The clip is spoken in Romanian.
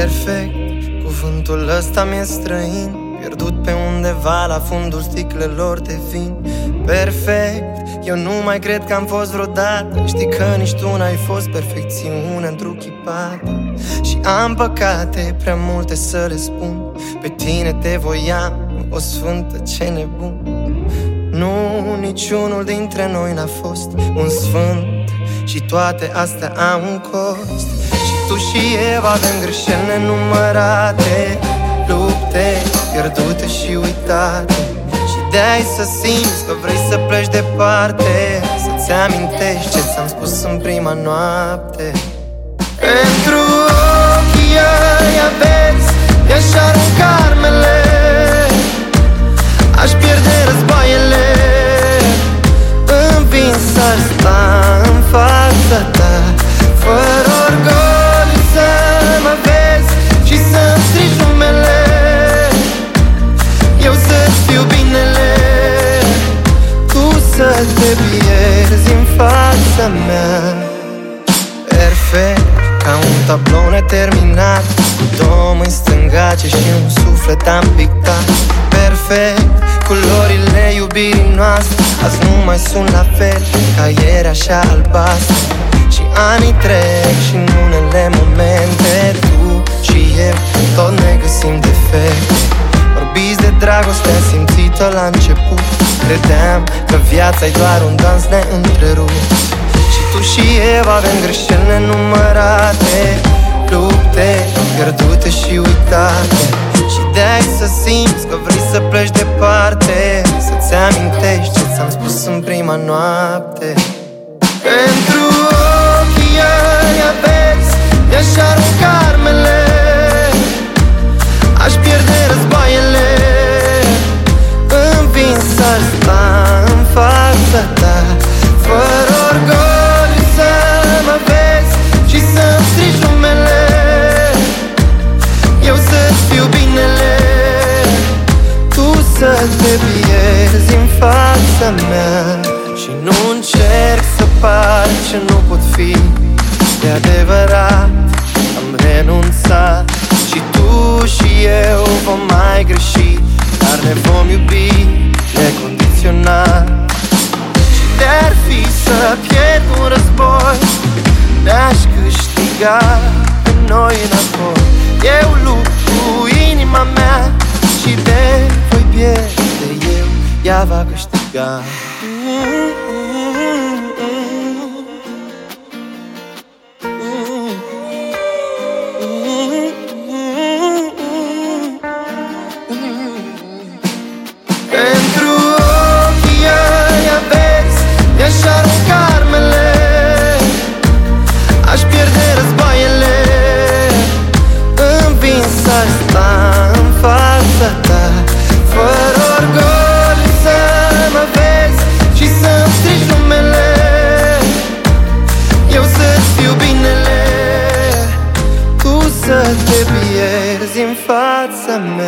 Perfect, cuvântul ăsta mi-e străin, pierdut pe undeva la fundul sticlelor de vin. Perfect, eu nu mai cred că am fost vreodată. Știi că nici tu n-ai fost perfecțiune întruchipată. Și am păcate prea multe să le spun, pe tine te voiam, o sfântă, ce nebun. Nu, niciunul dintre noi n-a fost un sfânt și toate astea au un cost. Și tu și eu avem greșeli nenumărate, lupte pierdute și uitate. Și de-ai să simți că vrei să pleci departe, să-ți amintești ce ți-am spus în prima noapte. Pentru ochii ăia vezi, i-aș arunca armele, aș pierde războaiele, învins aș sta în fața ta, fără orgoliu să mă vezi și să-mi strigi numele, eu să-ți fiu binele, tu să te pierzi în fața mea. Perfect, ca un tablou neterminat, cu două mâini stângace și un suflet am pictat. Perfect, culorile iubirii noastre azi nu mai sunt la fel ca ieri, așa albastre. Și anii trec și în unele momente tu și eu tot ne găsim defecte. Vorbiți de dragoste simțită la început, credeam că viața-i doar un dans neîntrerupt. Și tu și eu avem greșeli nenumărate, lupte pierdute și uitate. Și de-ai să simți că vrei să pleci departe, să-ți amintești ce ți-am spus în prima noapte. Pentru ochii ăia vezi, i-aș arunca armele, aș pierde războaiele, învins aș sta în fața ta, fără orgoliu să mă vezi și să-mi strigi numele, eu să-ți fiu binele, tu să te pierzi în fața mea. Și nu încerc să par ce nu pot fi, de adevărat am renunțat. Și tu și eu vom mai greși, dar ne vom iubi necondiționat. Și de-ar fi să pierd un război, ne-aș câștiga pe noi înapoi. Eu lupt cu inima mea și de voi pierde eu, ea va câștiga. Pentru ochii ăia vezi, i-aș arunca armele, aș pierde războaiele, învins aș sta în fața ta, fără orgoliu să mă vezi și să-mi strigi numele, eu să-ți fiu binele, tu să te pierzi în fața mea.